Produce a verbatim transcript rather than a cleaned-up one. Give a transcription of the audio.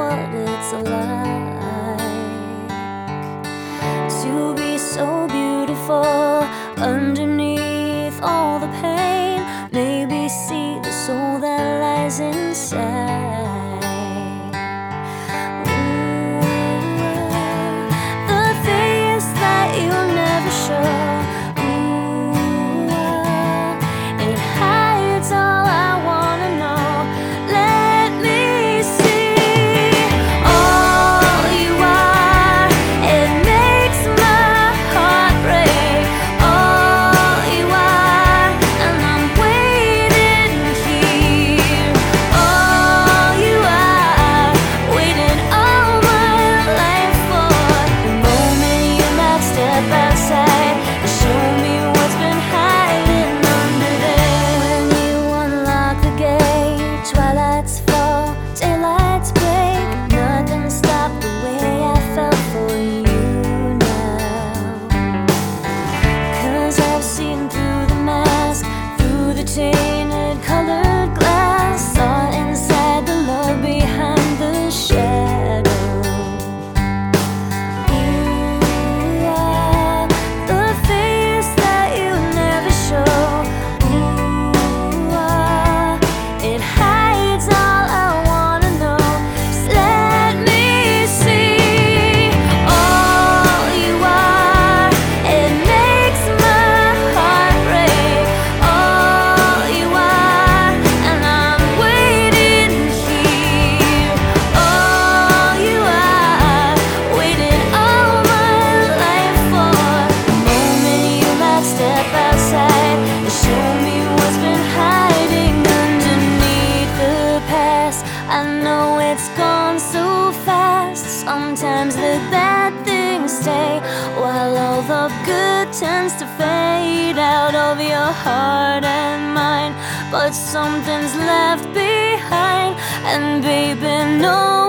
what it's like to be so beautiful underneath all the pain. Maybe see the soul that lies inside. Tainted colored glass, saw inside the love behind the shadow. Ooh, ah, the face that you never show. Ooh, ah, it hides all I wanna know. Just let me see all you are. It makes my heart break. I know it's gone so fast. Sometimes the bad things stay, while all the good tends to fade out of your heart and mind. But something's left behind, and baby, no